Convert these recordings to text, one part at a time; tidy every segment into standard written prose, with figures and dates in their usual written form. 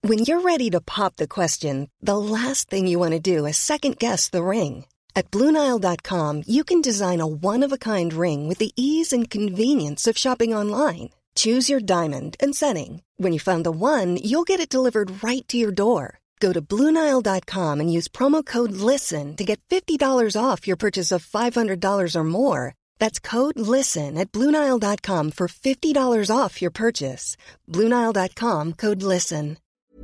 When you're ready to pop the question, the last thing you want to do is second-guess the ring. At BlueNile.com, you can design a one-of-a-kind ring with the ease and convenience of shopping online. Choose your diamond and setting. When you find the one, you'll get it delivered right to your door. Go to BlueNile.com and use promo code LISTEN to get $50 off your purchase of $500 or more. That's code LISTEN at BlueNile.com for $50 off your purchase. BlueNile.com, code LISTEN.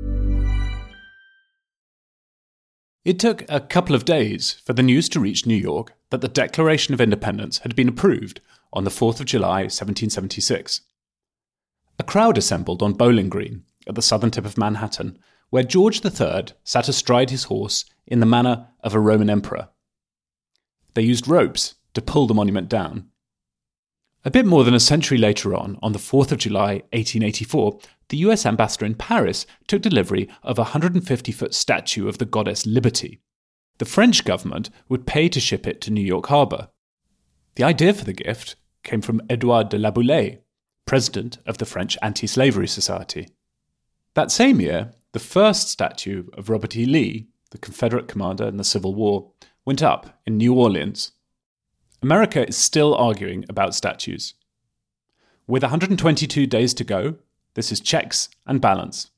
It took a couple of days for the news to reach New York that the Declaration of Independence had been approved on the 4th of July, 1776. A crowd assembled on Bowling Green at the southern tip of Manhattan, where George III sat astride his horse in the manner of a Roman emperor. They used ropes to pull the monument down. A bit more than a century later on the 4th of July, 1884, the US ambassador in Paris took delivery of a 150-foot statue of the goddess Liberty. The French government would pay to ship it to New York Harbor. The idea for the gift came from Édouard de La Boulaye, president of the French Anti-Slavery Society. That same year, the first statue of Robert E. Lee, the Confederate commander in the Civil War, went up in New Orleans. America is still arguing about statues. With 122 days to go, this is Checks and Balance.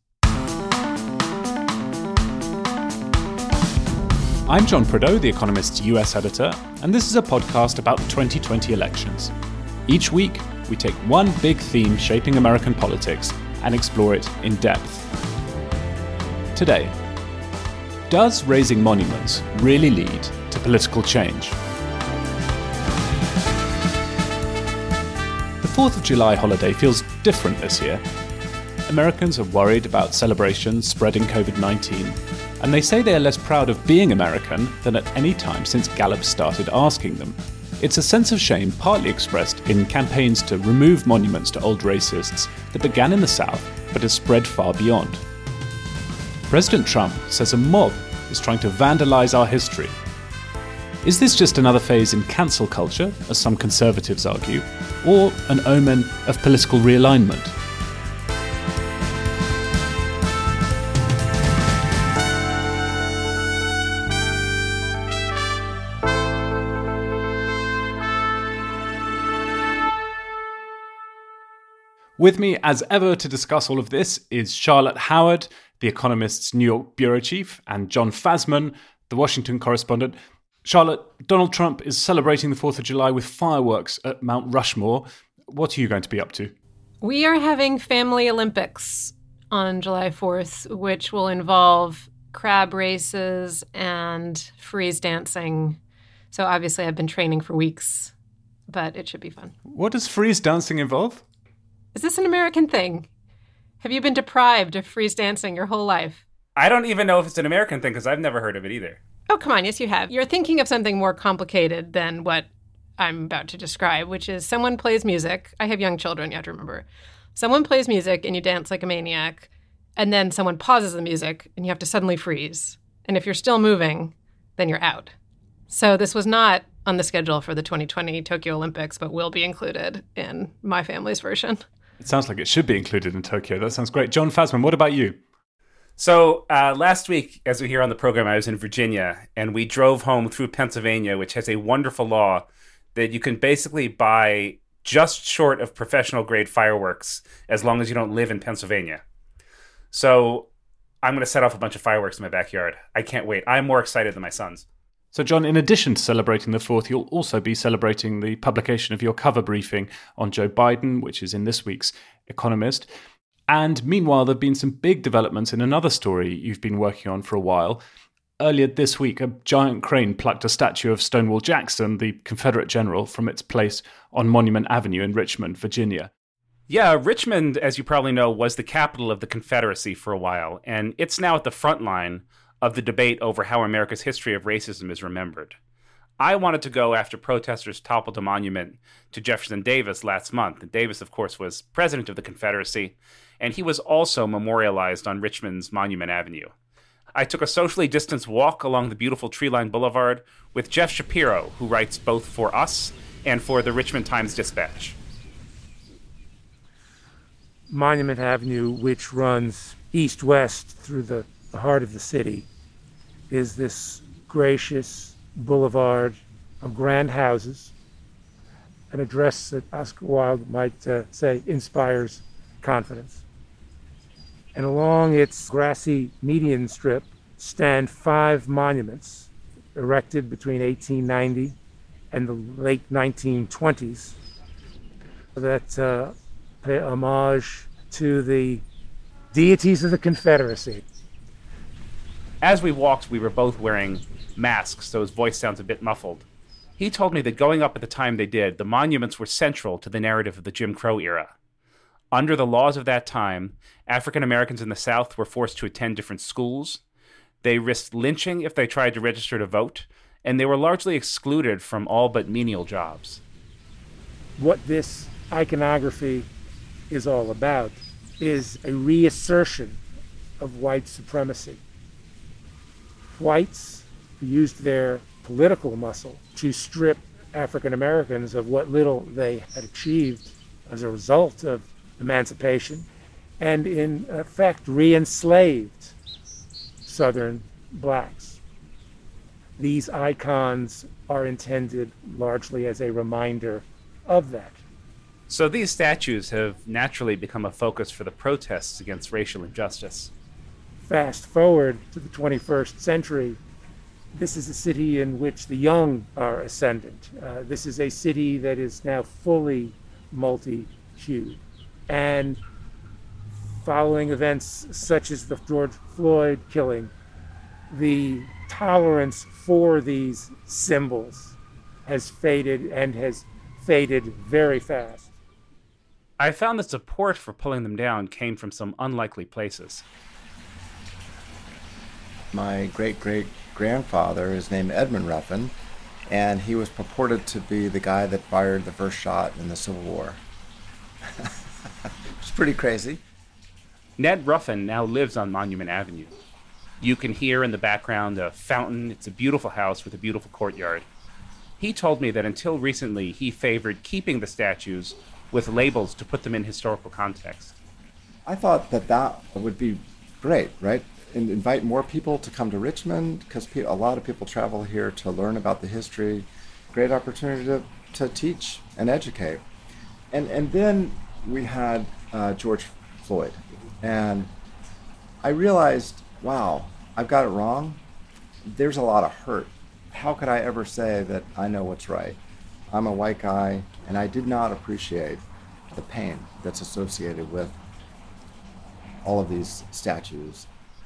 I'm John Prideaux, The Economist's US editor, and this is a podcast about the 2020 elections. Each week, we take one big theme shaping American politics and explore it in depth. Today, does raising monuments really lead to political change? The 4th of July holiday feels different this year. Americans are worried about celebrations spreading COVID-19, and they say they are less proud of being American than at any time since Gallup started asking them. It's a sense of shame partly expressed in campaigns to remove monuments to old racists that began in the South but has spread far beyond. President Trump says a mob is trying to vandalize our history. Is this just another phase in cancel culture, as some conservatives argue, or an omen of political realignment? With me, as ever, to discuss all of this is Charlotte Howard, The Economist's New York bureau chief, and Jon Fasman, the Washington correspondent. Charlotte, Donald Trump is celebrating the 4th of July with fireworks at Mount Rushmore. What are you going to be up to? We are having Family Olympics on July 4th, which will involve crab races and freeze dancing. So obviously I've been training for weeks, but it should be fun. What does freeze dancing involve? Is this an American thing? Have you been deprived of freeze dancing your whole life? I don't even know if it's an American thing because I've never heard of it either. Oh, come on. Yes, you have. You're thinking of something more complicated than what I'm about to describe, which is someone plays music. I have young children, you have to remember. Someone plays music and you dance like a maniac, and then someone pauses the music and you have to suddenly freeze. And if you're still moving, then you're out. So this was not on the schedule for the 2020 Tokyo Olympics, but will be included in my family's version. It sounds like it should be included in Tokyo. That sounds great. Jon Fasman, what about you? So last week, as we hear on the program, I was in Virginia, and we drove home through Pennsylvania, which has a wonderful law that you can basically buy just short of professional-grade fireworks as long as you don't live in Pennsylvania. So I'm going to set off a bunch of fireworks in my backyard. I can't wait. I'm more excited than my sons. So, John, in addition to celebrating the 4th, you'll also be celebrating the publication of your cover briefing on Joe Biden, which is in this week's Economist. And meanwhile, there have been some big developments in another story you've been working on for a while. Earlier this week, a giant crane plucked a statue of Stonewall Jackson, the Confederate general, from its place on Monument Avenue in Richmond, Virginia. Yeah, Richmond, as you probably know, was the capital of the Confederacy for a while, and it's now at the front line of the debate over how America's history of racism is remembered. I wanted to go after protesters toppled a monument to Jefferson Davis last month. And Davis, of course, was president of the Confederacy, and he was also memorialized on Richmond's Monument Avenue. I took a socially distanced walk along the beautiful tree-lined boulevard with Jeff Shapiro, who writes both for us and for the Richmond Times-Dispatch. Monument Avenue, which runs east-west through the heart of the city is this gracious boulevard of grand houses, an address that Oscar Wilde might say inspires confidence. And along its grassy median strip stand 5 monuments erected between 1890 and the late 1920s that pay homage to the deities of the Confederacy. As we walked, we were both wearing masks, so his voice sounds a bit muffled. He told me that going up at the time they did, the monuments were central to the narrative of the Jim Crow era. Under the laws of that time, African Americans in the South were forced to attend different schools. They risked lynching if they tried to register to vote, and they were largely excluded from all but menial jobs. What this iconography is all about is a reassertion of white supremacy. Whites used their political muscle to strip African Americans of what little they had achieved as a result of emancipation, and in effect re-enslaved Southern blacks. These icons are intended largely as a reminder of that. So these statues have naturally become a focus for the protests against racial injustice. Fast forward to the 21st century, this is a city in which the young are ascendant. This is a city that is now fully multi-hued. And following events such as the George Floyd killing, the tolerance for these symbols has faded and has faded very fast. I found that support for pulling them down came from some unlikely places. My great-great-grandfather is named Edmund Ruffin, and he was purported to be the guy that fired the first shot in the Civil War. It's pretty crazy. Ned Ruffin now lives on Monument Avenue. You can hear in the background a fountain. It's a beautiful house with a beautiful courtyard. He told me that until recently he favored keeping the statues with labels to put them in historical context. I thought that would be great, right? And invite more people to come to Richmond, because a lot of people travel here to learn about the history. Great opportunity to teach and educate. And then we had George Floyd. And I realized, wow, I've got it wrong. There's a lot of hurt. How could I ever say that I know what's right? I'm a white guy, and I did not appreciate the pain that's associated with all of these statues.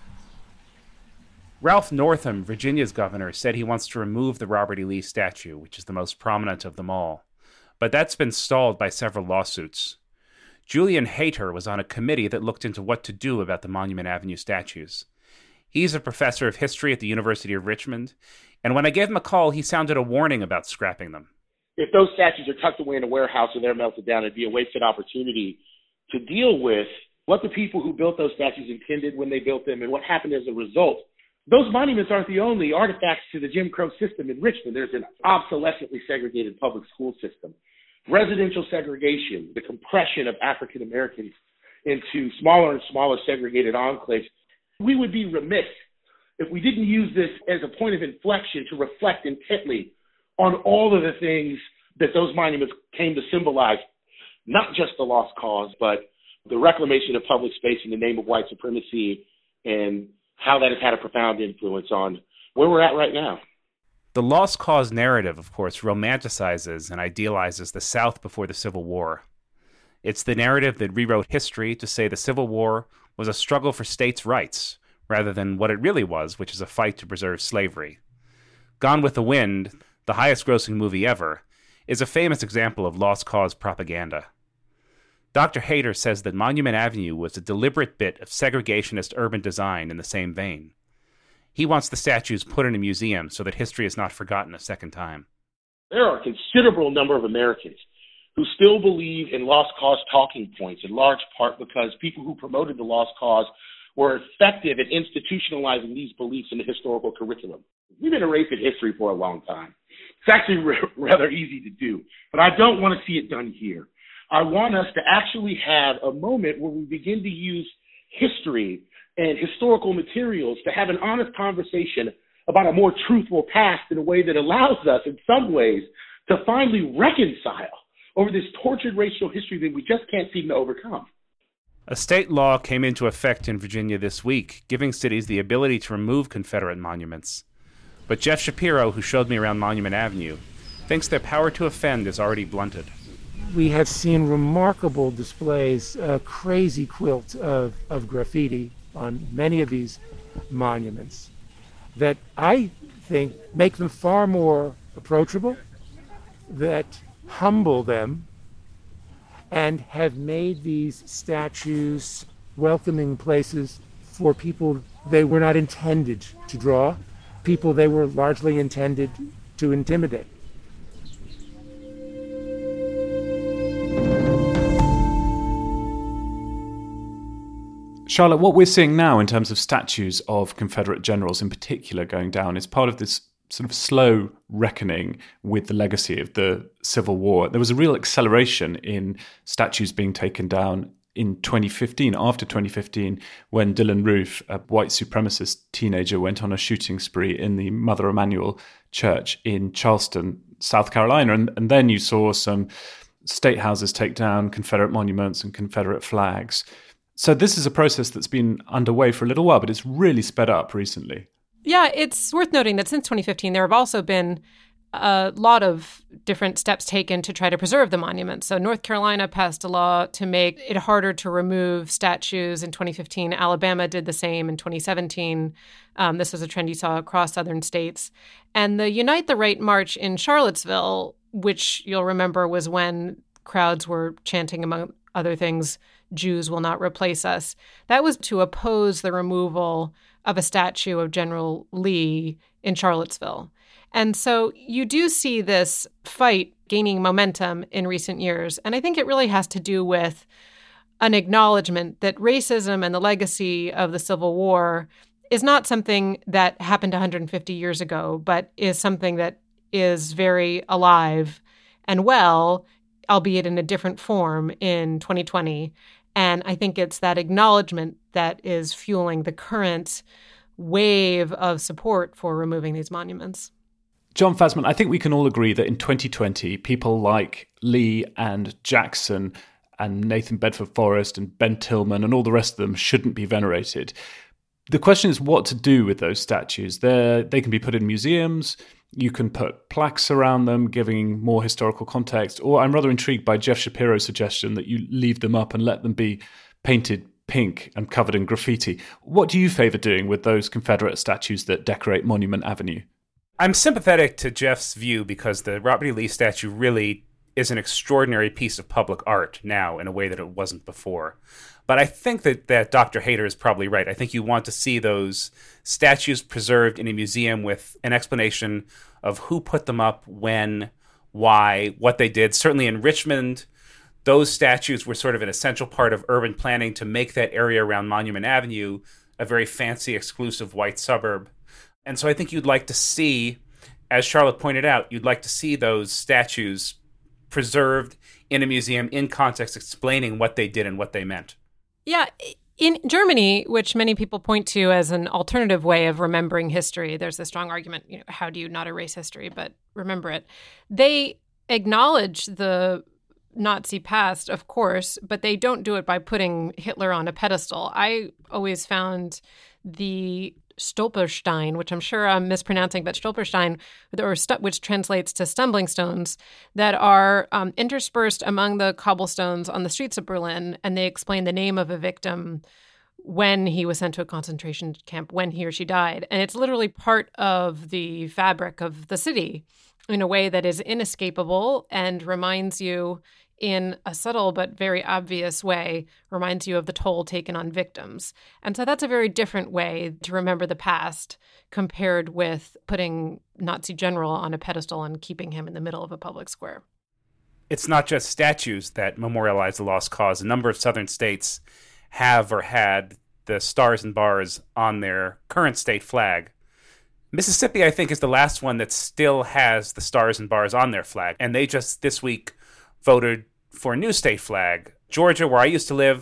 Ralph Northam, Virginia's governor, said he wants to remove the Robert E. Lee statue, which is the most prominent of them all. But that's been stalled by several lawsuits. Julian Hayter was on a committee that looked into what to do about the Monument Avenue statues. He's a professor of history at the University of Richmond, and when I gave him a call, he sounded a warning about scrapping them. If those statues are tucked away in a warehouse or they're melted down, it'd be a wasted opportunity to deal with what the people who built those statues intended when they built them and what happened as a result. Those monuments aren't the only artifacts to the Jim Crow system in Richmond. There's an obsolescently segregated public school system, residential segregation, the compression of African Americans into smaller and smaller segregated enclaves. We would be remiss if we didn't use this as a point of inflection to reflect intently on all of the things that those monuments came to symbolize, not just the lost cause, but the reclamation of public space in the name of white supremacy, and how that has had a profound influence on where we're at right now. The lost cause narrative, of course, romanticizes and idealizes the South before the Civil War. It's the narrative that rewrote history to say the Civil War was a struggle for states' rights, rather than what it really was, which is a fight to preserve slavery. Gone with the Wind, the highest-grossing movie ever, is a famous example of lost cause propaganda. Dr. Hayter says that Monument Avenue was a deliberate bit of segregationist urban design in the same vein. He wants the statues put in a museum so that history is not forgotten a second time. There are a considerable number of Americans who still believe in lost cause talking points, in large part because people who promoted the lost cause were effective at institutionalizing these beliefs in the historical curriculum. We've been erasing history for a long time. It's actually rather easy to do, but I don't want to see it done here. I want us to actually have a moment where we begin to use history and historical materials to have an honest conversation about a more truthful past in a way that allows us, in some ways, to finally reconcile over this tortured racial history that we just can't seem to overcome. A state law came into effect in Virginia this week, giving cities the ability to remove Confederate monuments. But Jeff Shapiro, who showed me around Monument Avenue, thinks their power to offend is already blunted. We have seen remarkable displays, a crazy quilt of graffiti on many of these monuments that I think make them far more approachable, that humble them, and have made these statues welcoming places for people they were not intended to draw, people they were largely intended to intimidate. Charlotte, what we're seeing now in terms of statues of Confederate generals in particular going down is part of this sort of slow reckoning with the legacy of the Civil War. There was a real acceleration in statues being taken down in 2015, after 2015, when Dylann Roof, a white supremacist teenager, went on a shooting spree in the Mother Emanuel Church in Charleston, South Carolina. And then you saw some state houses take down Confederate monuments and Confederate flags. So this is a process that's been underway for a little while, but it's really sped up recently. Yeah, it's worth noting that since 2015, there have also been a lot of different steps taken to try to preserve the monuments. So North Carolina passed a law to make it harder to remove statues in 2015. Alabama did the same in 2017. This was a trend you saw across southern states. And the Unite the Right March in Charlottesville, which you'll remember was when crowds were chanting, among other things, "Jews will not replace us." That was to oppose the removal of a statue of General Lee in Charlottesville. And so you do see this fight gaining momentum in recent years. And I think it really has to do with an acknowledgement that racism and the legacy of the Civil War is not something that happened 150 years ago, but is something that is very alive and well, albeit in a different form in 2020. And I think it's that acknowledgement that is fueling the current wave of support for removing these monuments. John Fasman, I think we can all agree that in 2020, people like Lee and Jackson and Nathan Bedford Forrest and Ben Tillman and all the rest of them shouldn't be venerated. The question is what to do with those statues. They can be put in museums. You can put plaques around them, giving more historical context. Or I'm rather intrigued by Jeff Shapiro's suggestion that you leave them up and let them be painted pink and covered in graffiti. What do you favour doing with those Confederate statues that decorate Monument Avenue? I'm sympathetic to Jeff's view because the Robert E. Lee statue really is an extraordinary piece of public art now in a way that it wasn't before. But I think that Dr. Hayter is probably right. I think you want to see those statues preserved in a museum with an explanation of who put them up, when, why, what they did. Certainly in Richmond, those statues were sort of an essential part of urban planning to make that area around Monument Avenue a very fancy, exclusive white suburb. And so I think you'd like to see, as Charlotte pointed out, you'd like to see those statues preserved in a museum in context, explaining what they did and what they meant. Yeah. In Germany, which many people point to as an alternative way of remembering history, there's a strong argument, how do you not erase history, but remember it? They acknowledge the Nazi past, of course, but they don't do it by putting Hitler on a pedestal. I always found the Stolperstein, which I'm sure I'm mispronouncing, but Stolperstein, which translates to stumbling stones, that are interspersed among the cobblestones on the streets of Berlin, and they explain the name of a victim when he was sent to a concentration camp, when he or she died. And it's literally part of the fabric of the city in a way that is inescapable and reminds you, in a subtle but very obvious way, reminds you of the toll taken on victims. And so that's a very different way to remember the past compared with putting Nazi general on a pedestal and keeping him in the middle of a public square. It's not just statues that memorialize the lost cause. A number of southern states have or had the stars and bars on their current state flag. Mississippi, I think, is the last one that still has the stars and bars on their flag. And they just this week voted for a new state flag. Georgia, where I used to live,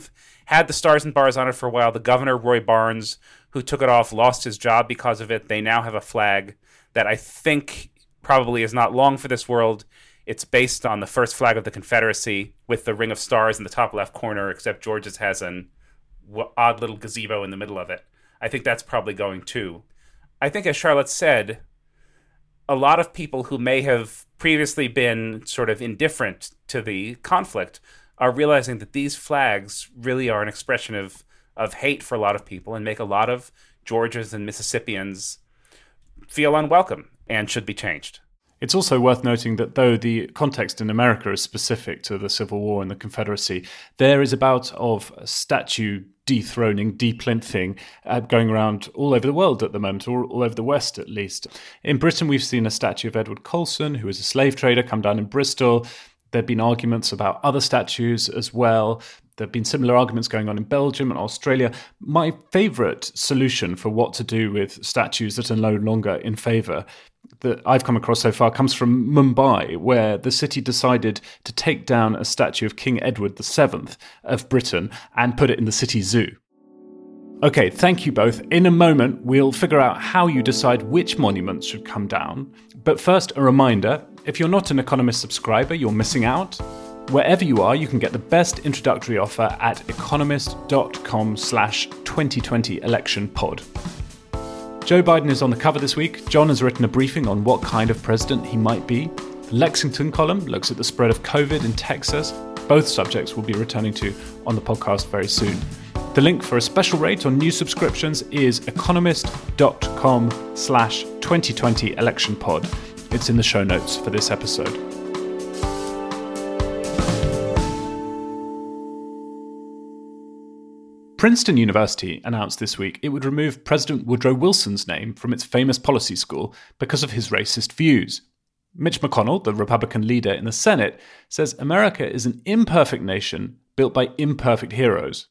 had the stars and bars on it for a while. The governor, Roy Barnes, who took it off, lost his job because of it. They now have a flag that I think probably is not long for this world. It's based on the first flag of the Confederacy with the ring of stars in the top left corner, except Georgia's has an odd little gazebo in the middle of it. I think that's probably going too. I think, as Charlotte said, a lot of people who may have previously been sort of indifferent to the conflict are realizing that these flags really are an expression of hate for a lot of people and make a lot of Georgians and Mississippians feel unwelcome and should be changed. It's also worth noting that though the context in America is specific to the Civil War and the Confederacy, there is a bout of statue dethroning, deplinthing going around all over the world at the moment, or all over the West at least. In Britain, we've seen a statue of Edward Colson, who was a slave trader, come down in Bristol. There have been arguments about other statues as well. There have been similar arguments going on in Belgium and Australia. My favourite solution for what to do with statues that are no longer in favour that I've come across so far comes from Mumbai, where the city decided to take down a statue of King Edward VII of Britain and put it in the city zoo. Okay, thank you both. In a moment, we'll figure out how you decide which monuments should come down. But first, a reminder, if you're not an Economist subscriber, you're missing out. Wherever you are, you can get the best introductory offer at economist.com/2020electionpod. Joe Biden is on the cover this week. John has written a briefing on what kind of president he might be. The Lexington column looks at the spread of COVID in Texas. Both subjects we'll be returning to on the podcast very soon. The link for a special rate on new subscriptions is economist.com/2020electionpod. It's in the show notes for this episode. Princeton University announced this week it would remove President Woodrow Wilson's name from its famous policy school because of his racist views. Mitch McConnell, the Republican leader in the Senate, says America is an imperfect nation built by imperfect heroes.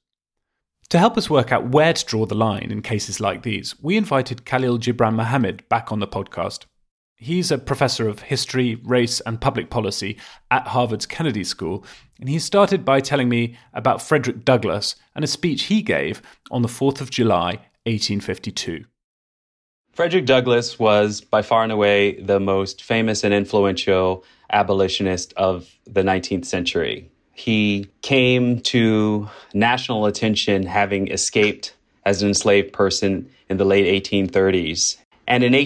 To help us work out where to draw the line in cases like these, we invited Khalil Gibran Mohammed back on the podcast. He's a professor of history, race, and public policy at Harvard's Kennedy School, and he started by telling me about Frederick Douglass and a speech he gave on the 4th of July, 1852. Frederick Douglass was by far and away the most famous and influential abolitionist of the 19th century. He came to national attention having escaped as an enslaved person in the late 1830s. And in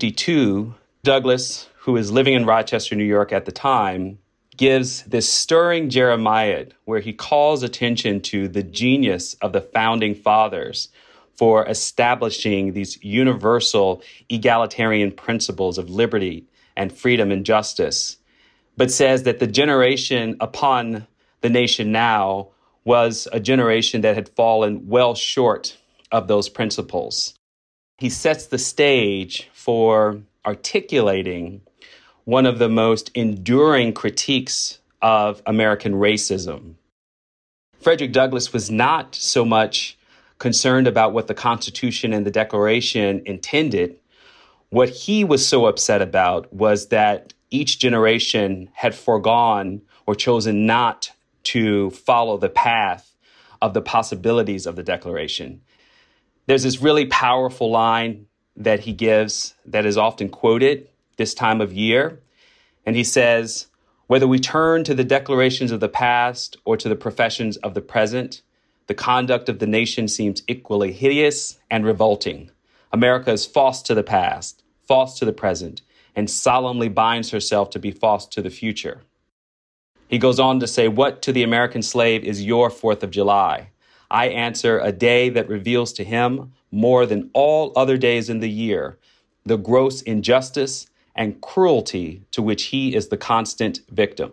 1852, Douglass, who was living in Rochester, New York at the time, gives this stirring Jeremiad where he calls attention to the genius of the founding fathers for establishing these universal egalitarian principles of liberty and freedom and justice, but says that the generation upon the nation now was a generation that had fallen well short of those principles. He sets the stage for articulating one of the most enduring critiques of American racism. Frederick Douglass was not so much concerned about what the Constitution and the Declaration intended. What he was so upset about was that each generation had foregone or chosen not to follow the path of the possibilities of the Declaration. There's this really powerful line that he gives that is often quoted this time of year. And he says, whether we turn to the declarations of the past or to the professions of the present, the conduct of the nation seems equally hideous and revolting. America is false to the past, false to the present, and solemnly binds herself to be false to the future. He goes on to say, what to the American slave is your 4th of July? I answer, a day that reveals to him more than all other days in the year, the gross injustice and cruelty to which he is the constant victim.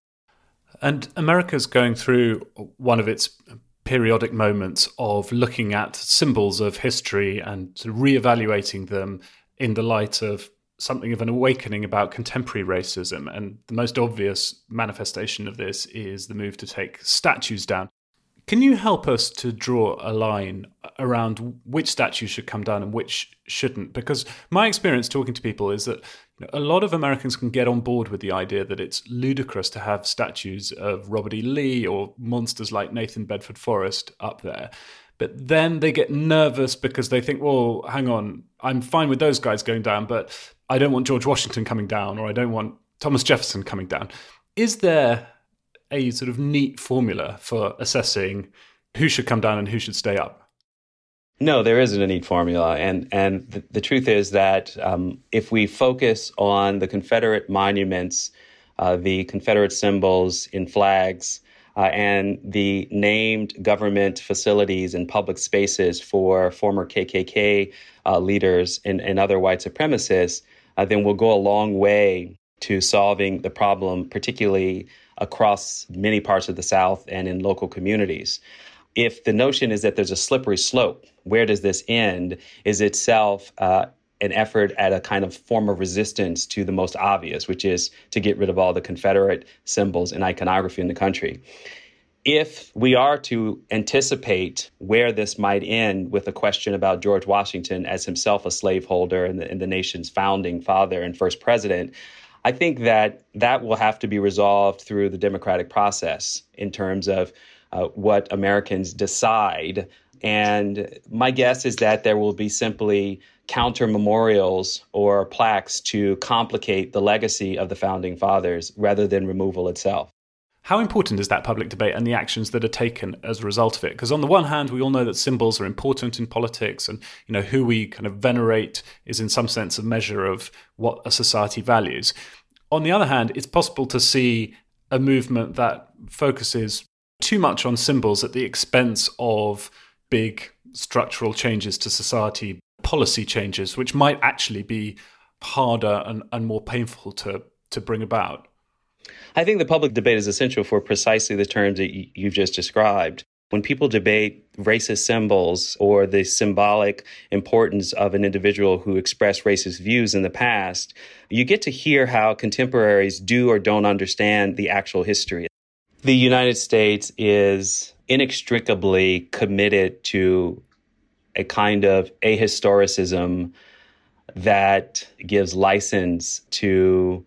And America's going through one of its periodic moments of looking at symbols of history and reevaluating them in the light of something of an awakening about contemporary racism. And the most obvious manifestation of this is the move to take statues down. Can you help us to draw a line around which statues should come down and which shouldn't? Because my experience talking to people is that A lot of Americans can get on board with the idea that it's ludicrous to have statues of Robert E. Lee or monsters like Nathan Bedford Forrest up there. But then they get nervous because they think, well, hang on, I'm fine with those guys going down, but I don't want George Washington coming down, or I don't want Thomas Jefferson coming down. Is there a sort of neat formula for assessing who should come down and who should stay up? No, there isn't a neat formula. And the truth is that if we focus on the Confederate monuments, the Confederate symbols in flags, and the named government facilities and public spaces for former KKK leaders and other white supremacists, then we'll go a long way to solving the problem, particularly across many parts of the South and in local communities. If the notion is that there's a slippery slope, where does this end, is itself an effort at a kind of form of resistance to the most obvious, which is to get rid of all the Confederate symbols and iconography in the country. If we are to anticipate where this might end with a question about George Washington as himself a slaveholder and the nation's founding father and first president, I think that will have to be resolved through the democratic process in terms of what Americans decide. And my guess is that there will be simply counter memorials or plaques to complicate the legacy of the founding fathers rather than removal itself. How important is that public debate and the actions that are taken as a result of it? Because on the one hand, we all know that symbols are important in politics, and who we kind of venerate is in some sense a measure of what a society values. On the other hand, it's possible to see a movement that focuses too much on symbols at the expense of big structural changes to society, policy changes, which might actually be harder and more painful to bring about. I think the public debate is essential for precisely the terms that you've just described. When people debate racist symbols or the symbolic importance of an individual who expressed racist views in the past, you get to hear how contemporaries do or don't understand the actual history. The United States is inextricably committed to a kind of ahistoricism that gives license to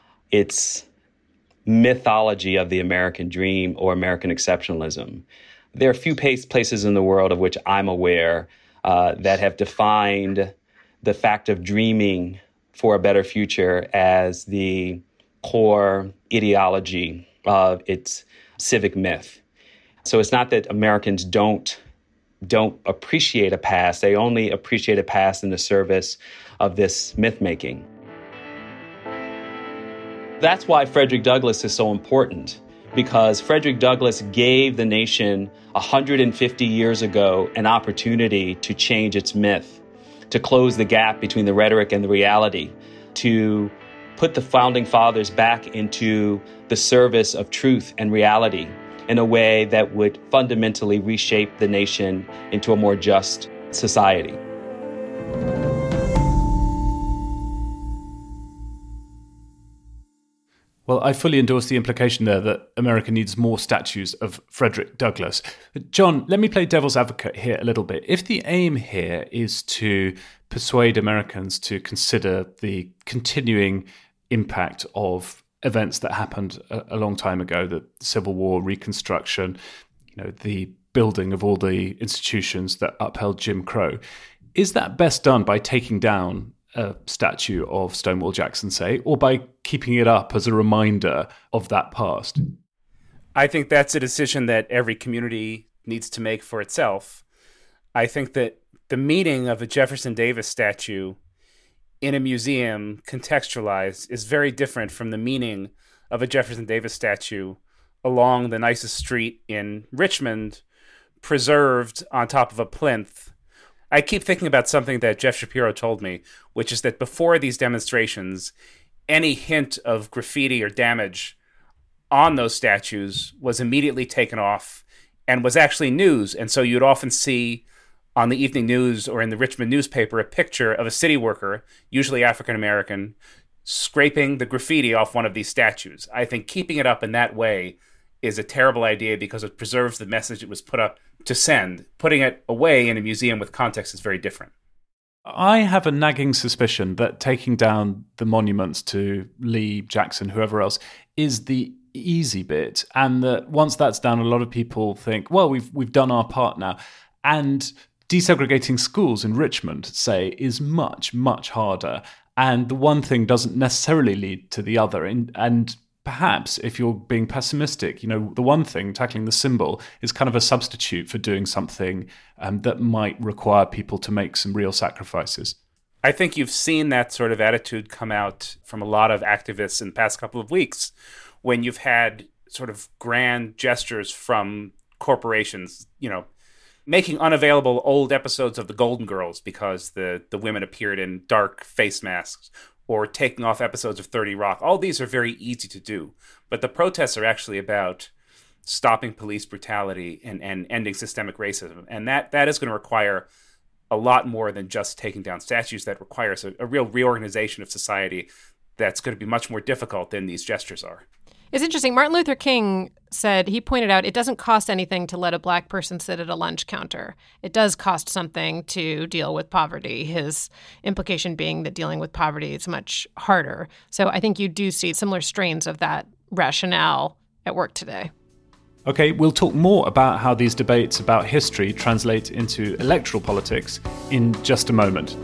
its mythology of the American dream or American exceptionalism. There are few places in the world of which I'm aware that have defined the fact of dreaming for a better future as the core ideology of its civic myth. So it's not that Americans don't appreciate a past. They only appreciate a past in the service of this myth-making. That's why Frederick Douglass is so important, because Frederick Douglass gave the nation 150 years ago an opportunity to change its myth, to close the gap between the rhetoric and the reality, to put the founding fathers back into the service of truth and reality in a way that would fundamentally reshape the nation into a more just society. Well, I fully endorse the implication there that America needs more statues of Frederick Douglass. John, let me play devil's advocate here a little bit. If the aim here is to persuade Americans to consider the continuing impact of events that happened a long time ago, the Civil War, Reconstruction, the building of all the institutions that upheld Jim Crow, is that best done by taking down a statue of Stonewall Jackson, say, or by keeping it up as a reminder of that past? I think that's a decision that every community needs to make for itself. I think that the meaning of a Jefferson Davis statue in a museum, contextualized, is very different from the meaning of a Jefferson Davis statue along the nicest street in Richmond, preserved on top of a plinth. I keep thinking about something that Jeff Shapiro told me, which is that before these demonstrations, any hint of graffiti or damage on those statues was immediately taken off and was actually news. And so you'd often see on the evening news or in the Richmond newspaper a picture of a city worker, usually African-American, scraping the graffiti off one of these statues. I think keeping it up in that way is a terrible idea because it preserves the message it was put up to send. Putting it away in a museum with context is very different. I have a nagging suspicion that taking down the monuments to Lee, Jackson, whoever else, is the easy bit, and that once that's done, a lot of people think, well, we've done our part now. And desegregating schools in Richmond, say, is much, much harder. And the one thing doesn't necessarily lead to the other. And perhaps, if you're being pessimistic, the one thing, tackling the symbol, is kind of a substitute for doing something that might require people to make some real sacrifices. I think you've seen that sort of attitude come out from a lot of activists in the past couple of weeks, when you've had sort of grand gestures from corporations, making unavailable old episodes of The Golden Girls because the women appeared in dark face masks, or taking off episodes of 30 Rock. All these are very easy to do, but the protests are actually about stopping police brutality and ending systemic racism. And that is going to require a lot more than just taking down statues. That requires a real reorganization of society that's going to be much more difficult than these gestures are. It's interesting. Martin Luther King said, he pointed out, it doesn't cost anything to let a Black person sit at a lunch counter. It does cost something to deal with poverty. His implication being that dealing with poverty is much harder. So I think you do see similar strains of that rationale at work today. Okay, we'll talk more about how these debates about history translate into electoral politics in just a moment.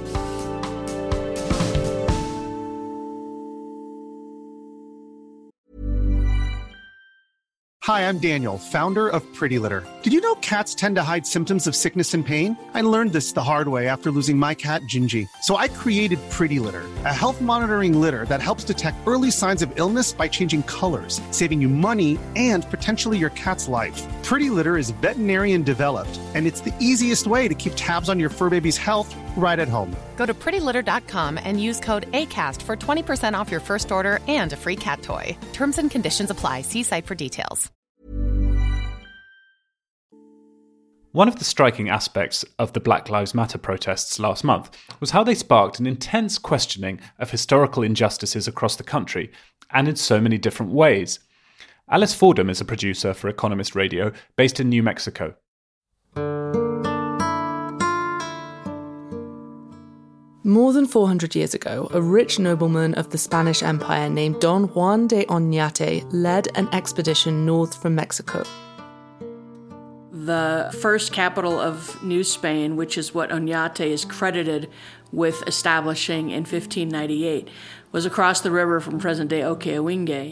Hi, I'm Daniel, founder of Pretty Litter. Did you know cats tend to hide symptoms of sickness and pain? I learned this the hard way after losing my cat, Gingy. So I created Pretty Litter, a health monitoring litter that helps detect early signs of illness by changing colors, saving you money and potentially your cat's life. Pretty Litter is veterinarian developed, and it's the easiest way to keep tabs on your fur baby's health right at home. Go to prettylitter.com and use code ACAST for 20% off your first order and a free cat toy. Terms and conditions apply. See site for details. One of the striking aspects of the Black Lives Matter protests last month was how they sparked an intense questioning of historical injustices across the country, and in so many different ways. Alice Fordham is a producer for Economist Radio based in New Mexico. More than 400 years ago, a rich nobleman of the Spanish Empire named Don Juan de Oñate led an expedition north from Mexico. The first capital of New Spain, which is what Oñate is credited with establishing in 1598, was across the river from present-day Oke-Awinge.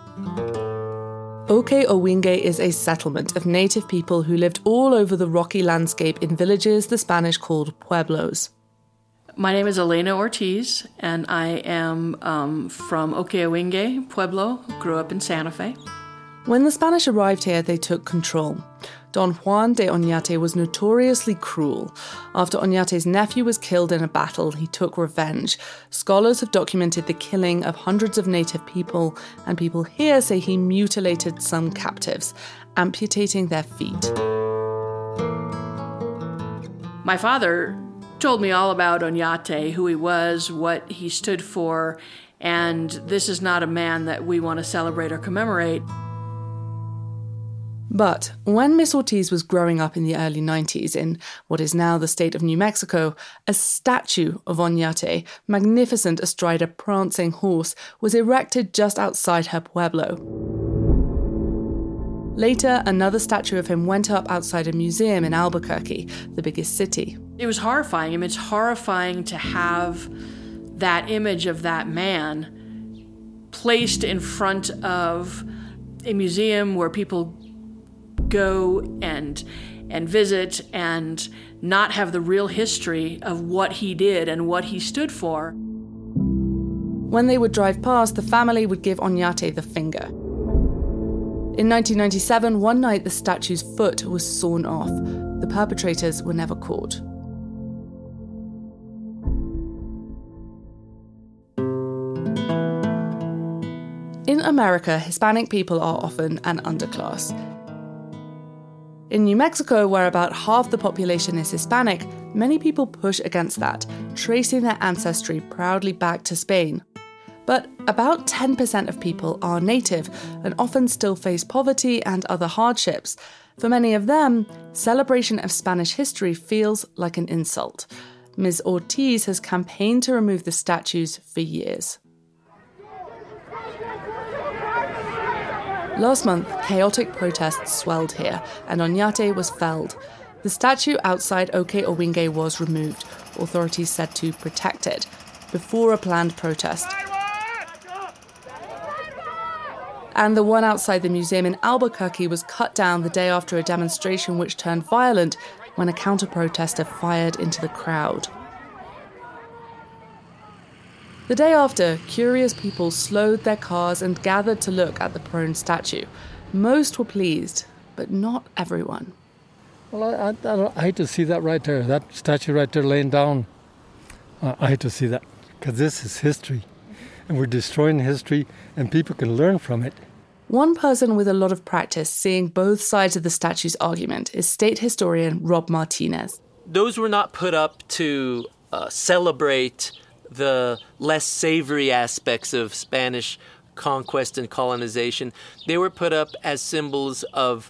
Oke-Awinge is a settlement of native people who lived all over the rocky landscape in villages the Spanish called pueblos. My name is Elena Ortiz, and I am from Oke-Awinge, Pueblo, grew up in Santa Fe. When the Spanish arrived here, they took control. Don Juan de Oñate was notoriously cruel. After Oñate's nephew was killed in a battle, he took revenge. Scholars have documented the killing of hundreds of native people, and people here say he mutilated some captives, amputating their feet. My father told me all about Oñate, who he was, what he stood for, and this is not a man that we want to celebrate or commemorate. But when Miss Ortiz was growing up in the early 90s in what is now the state of New Mexico, a statue of Oñate, magnificent astride a prancing horse, was erected just outside her pueblo. Later, another statue of him went up outside a museum in Albuquerque, the biggest city. It was horrifying. I mean, it's horrifying to have that image of that man placed in front of a museum where people go and visit and not have the real history of what he did and what he stood for. When they would drive past, the family would give Oñate the finger. In 1997, one night the statue's foot was sawn off. The perpetrators were never caught. In America, Hispanic people are often an underclass. In New Mexico, where about half the population is Hispanic, many people push against that, tracing their ancestry proudly back to Spain. But about 10% of people are native and often still face poverty and other hardships. For many of them, celebration of Spanish history feels like an insult. Ms. Ortiz has campaigned to remove the statues for years. Last month, chaotic protests swelled here, and Oñate was felled. The statue outside Oke Owingeh was removed, authorities said to protect it, before a planned protest. And the one outside the museum in Albuquerque was cut down the day after a demonstration which turned violent when a counter-protester fired into the crowd. The day after, curious people slowed their cars and gathered to look at the prone statue. Most were pleased, but not everyone. Well, I hate to see that right there, that statue right there laying down. I hate to see that, because this is history, and we're destroying history, and people can learn from it. One person with a lot of practice seeing both sides of the statue's argument is state historian Rob Martinez. Those were not put up to celebrate the less savory aspects of Spanish conquest and colonization. They were put up as symbols of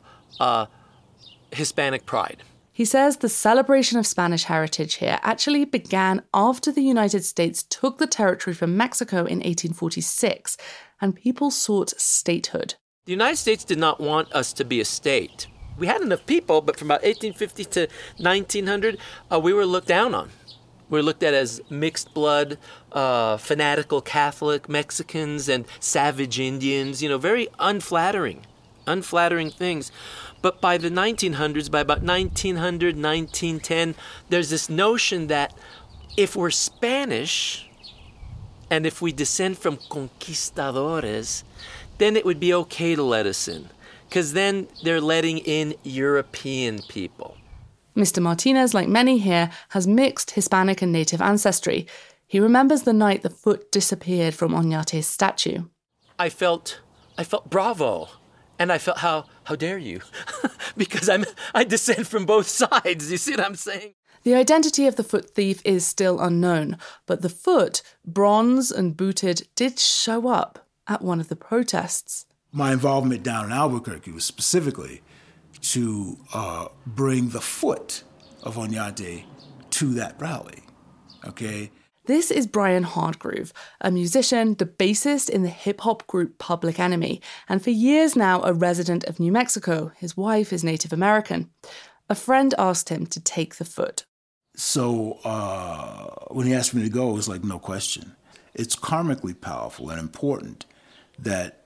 Hispanic pride. He says the celebration of Spanish heritage here actually began after the United States took the territory from Mexico in 1846, and people sought statehood. The United States did not want us to be a state. We had enough people, but from about 1850 to 1900, we were looked down on. We're looked at as mixed blood, fanatical Catholic Mexicans and savage Indians, very unflattering things. But by the 1900s, by about 1900, 1910, there's this notion that if we're Spanish and if we descend from conquistadores, then it would be okay to let us in, because then they're letting in European people. Mr. Martinez, like many here, has mixed Hispanic and Native ancestry. He remembers the night the foot disappeared from Oñate's statue. I felt bravo, and I felt how dare you, because I descend from both sides. You see what I'm saying? The identity of the foot thief is still unknown, but the foot, bronze and booted, did show up at one of the protests. My involvement down in Albuquerque was specifically to bring the foot of Oñate to that rally, okay? This is Brian Hardgroove, a musician, the bassist in the hip-hop group Public Enemy, and for years now a resident of New Mexico. His wife is Native American. A friend asked him to take the foot. So when he asked me to go, it was like, no question. It's karmically powerful and important that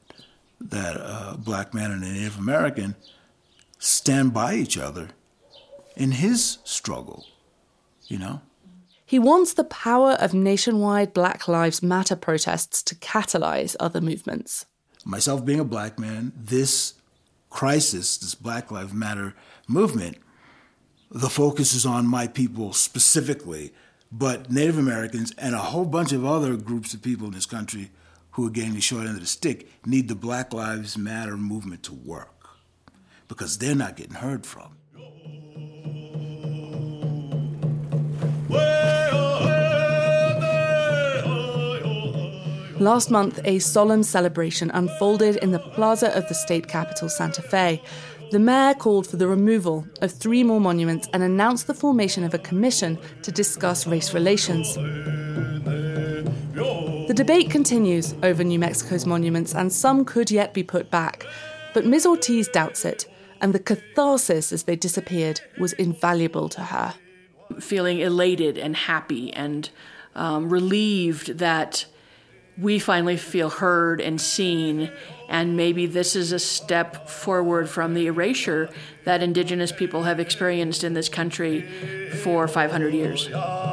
a black man and a Native American stand by each other in his struggle, He wants the power of nationwide Black Lives Matter protests to catalyze other movements. Myself being a black man, this crisis, this Black Lives Matter movement, the focus is on my people specifically, but Native Americans and a whole bunch of other groups of people in this country who are getting the short end of the stick need the Black Lives Matter movement to work, because they're not getting heard from. Last month, a solemn celebration unfolded in the plaza of the state capital, Santa Fe. The mayor called for the removal of 3 more monuments and announced the formation of a commission to discuss race relations. The debate continues over New Mexico's monuments, and some could yet be put back. But Ms. Ortiz doubts it, and the catharsis as they disappeared was invaluable to her. Feeling elated and happy and relieved that we finally feel heard and seen, and maybe this is a step forward from the erasure that Indigenous people have experienced in this country for 500 years.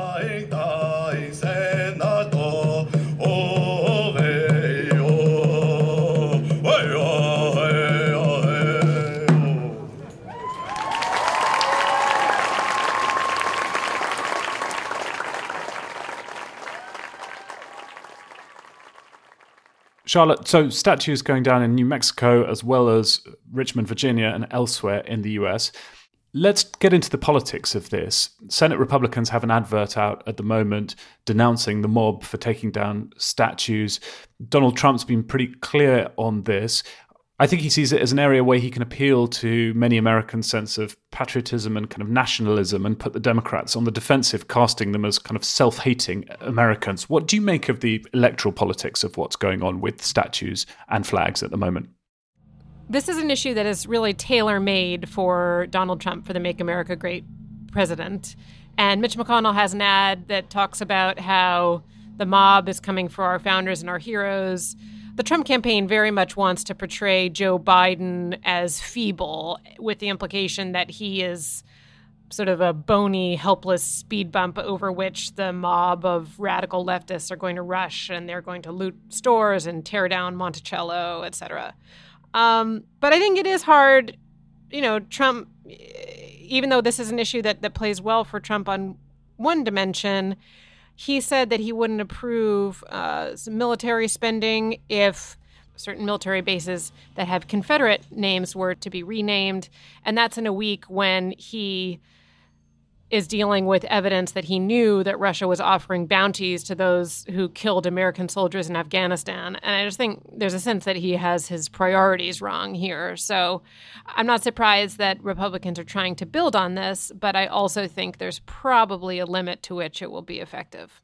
Charlotte, so statues going down in New Mexico as well as Richmond, Virginia and elsewhere in the US. Let's get into the politics of this. Senate Republicans have an advert out at the moment denouncing the mob for taking down statues. Donald Trump's been pretty clear on this. I think he sees it as an area where he can appeal to many Americans' sense of patriotism and kind of nationalism and put the Democrats on the defensive, casting them as kind of self-hating Americans. What do you make of the electoral politics of what's going on with statues and flags at the moment? This is an issue that is really tailor-made for Donald Trump, for the Make America Great president. And Mitch McConnell has an ad that talks about how the mob is coming for our founders and our heroes. The Trump campaign very much wants to portray Joe Biden as feeble, with the implication that he is sort of a bony, helpless speed bump over which the mob of radical leftists are going to rush, and they're going to loot stores and tear down Monticello, et cetera. But I think it is hard, Trump, even though this is an issue that plays well for Trump on one dimension, he said that he wouldn't approve some military spending if certain military bases that have Confederate names were to be renamed. And that's in a week when he is dealing with evidence that he knew that Russia was offering bounties to those who killed American soldiers in Afghanistan. And I just think there's a sense that he has his priorities wrong here. So I'm not surprised that Republicans are trying to build on this, but I also think there's probably a limit to which it will be effective.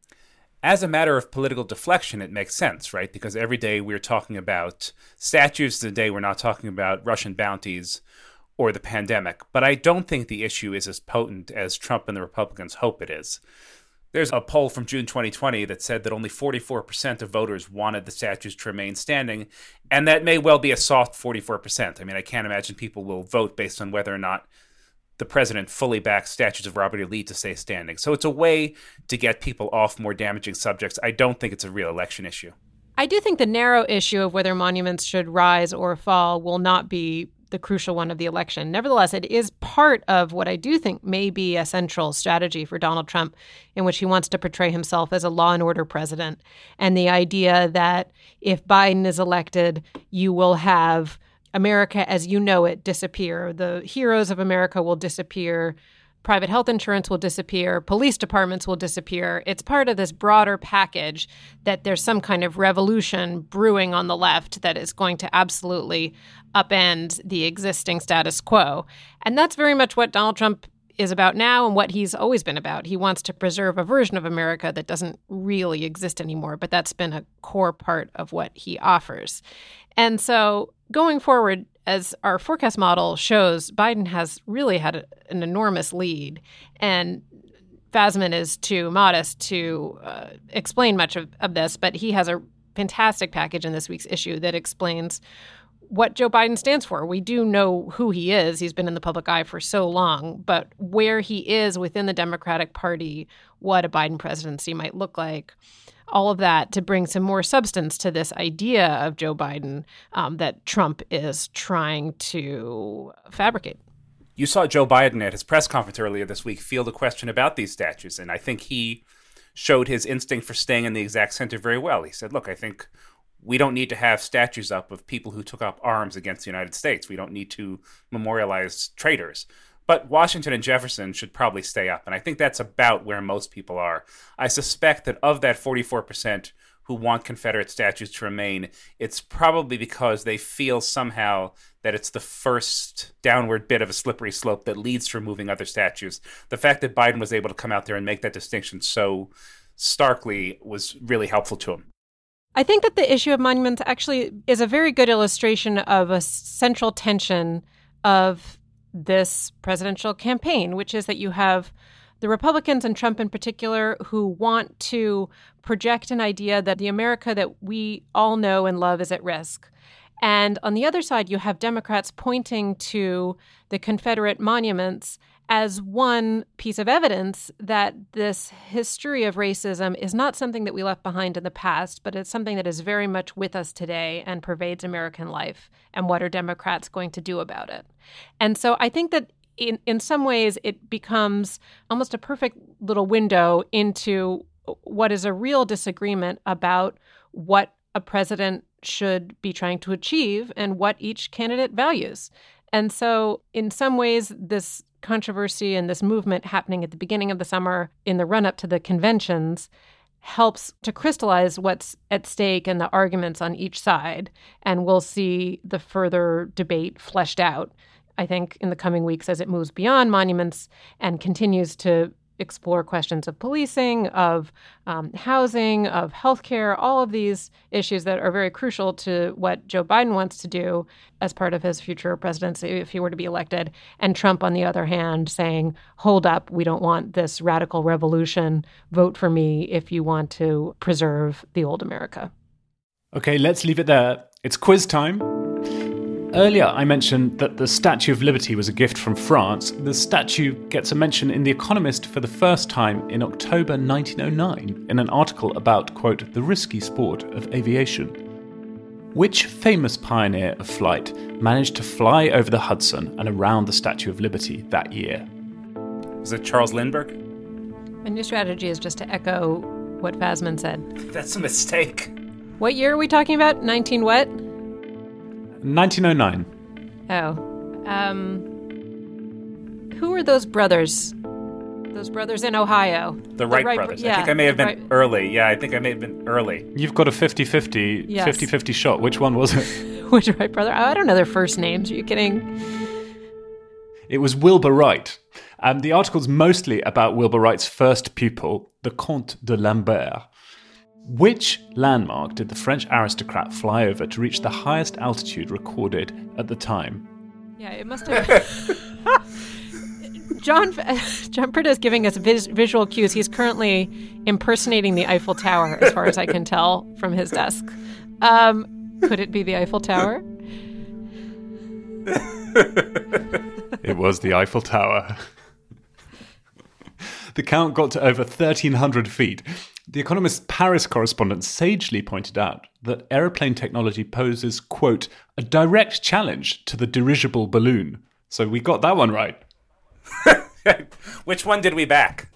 As a matter of political deflection, it makes sense, right? Because every day we're talking about statues, today we're not talking about Russian bounties or the pandemic. But I don't think the issue is as potent as Trump and the Republicans hope it is. There's a poll from June 2020 that said that only 44% of voters wanted the statues to remain standing, and that may well be a soft 44%. I mean, I can't imagine people will vote based on whether or not the president fully backs statues of Robert E. Lee to stay standing. So it's a way to get people off more damaging subjects. I don't think it's a real election issue. I do think the narrow issue of whether monuments should rise or fall will not be the crucial one of the election. Nevertheless, it is part of what I do think may be a central strategy for Donald Trump, in which he wants to portray himself as a law and order president. And the idea that if Biden is elected, you will have America as you know it disappear. The heroes of America will disappear. Private health insurance will disappear. Police departments will disappear. It's part of this broader package that there's some kind of revolution brewing on the left that is going to absolutely upend the existing status quo. And that's very much what Donald Trump is about now and what he's always been about. He wants to preserve a version of America that doesn't really exist anymore, but that's been a core part of what he offers. And so going forward, as our forecast model shows, Biden has really had an enormous lead. And Fasman is too modest to explain much of this, but he has a fantastic package in this week's issue that explains what Joe Biden stands for. We do know who he is. He's been in the public eye for so long, but where he is within the Democratic Party, what a Biden presidency might look like, all of that to bring some more substance to this idea of Joe Biden that Trump is trying to fabricate. You saw Joe Biden at his press conference earlier this week field a question about these statues, and I think he showed his instinct for staying in the exact center very well. He said, look, I think we don't need to have statues up of people who took up arms against the United States. We don't need to memorialize traitors. But Washington and Jefferson should probably stay up. And I think that's about where most people are. I suspect that of that 44% who want Confederate statues to remain, it's probably because they feel somehow that it's the first downward bit of a slippery slope that leads to removing other statues. The fact that Biden was able to come out there and make that distinction so starkly was really helpful to him. I think that the issue of monuments actually is a very good illustration of a central tension of this presidential campaign, which is that you have the Republicans and Trump in particular who want to project an idea that the America that we all know and love is at risk. And on the other side, you have Democrats pointing to the Confederate monuments as one piece of evidence that this history of racism is not something that we left behind in the past, but it's something that is very much with us today and pervades American life. And what are Democrats going to do about it? And so I think that in some ways it becomes almost a perfect little window into what is a real disagreement about what a president should be trying to achieve and what each candidate values. And so in some ways, this controversy and this movement happening at the beginning of the summer in the run-up to the conventions helps to crystallize what's at stake and the arguments on each side. And we'll see the further debate fleshed out, I think, in the coming weeks as it moves beyond monuments and continues to explore questions of policing, of housing, of healthcare, all of these issues that are very crucial to what Joe Biden wants to do as part of his future presidency if he were to be elected. And Trump, on the other hand, saying, hold up, we don't want this radical revolution. Vote for me if you want to preserve the old America. Okay, let's leave it there. It's quiz time. Earlier, I mentioned that the Statue of Liberty was a gift from France. The statue gets a mention in The Economist for the first time in October 1909 in an article about, quote, the risky sport of aviation. Which famous pioneer of flight managed to fly over the Hudson and around the Statue of Liberty that year? Was it Charles Lindbergh? My new strategy is just to echo what Fasman said. That's a mistake. What year are we talking about? 19 what? 1909. Oh. Who are those brothers? Those brothers in Ohio. The Wright brothers. Yeah, I think I may have been early. Yeah, I think I may have been early. You've got a 50-50, Yes. 50-50 shot. Which one was it? Which Wright brother? I don't know their first names. Are you kidding? It was Wilbur Wright. The article's mostly about Wilbur Wright's first pupil, the Comte de Lambert. Which landmark did the French aristocrat fly over to reach the highest altitude recorded at the time? Yeah, it must have. John Pritta is giving us visual cues. He's currently impersonating the Eiffel Tower, as far as I can tell from his desk. Could it be the Eiffel Tower? It was the Eiffel Tower. The count got to over 1,300 feet. The Economist's Paris correspondent sagely pointed out that aeroplane technology poses, quote, a direct challenge to the dirigible balloon. So we got that one right. Which one did we back?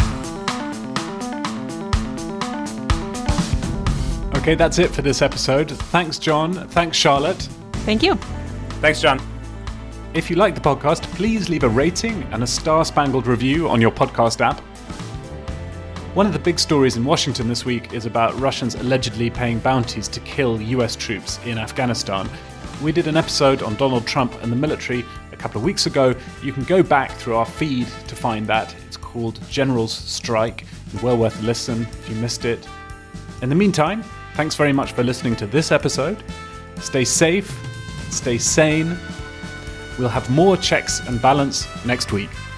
Okay, that's it for this episode. Thanks, John. Thanks, Charlotte. Thank you. Thanks, John. If you like the podcast, please leave a rating and a star-spangled review on your podcast app. One of the big stories in Washington this week is about Russians allegedly paying bounties to kill US troops in Afghanistan. We did an episode on Donald Trump and the military a couple of weeks ago. You can go back through our feed to find that. It's called General's Strike. Well worth a listen if you missed it. In the meantime, thanks very much for listening to this episode. Stay safe, stay sane. We'll have more checks and balance next week.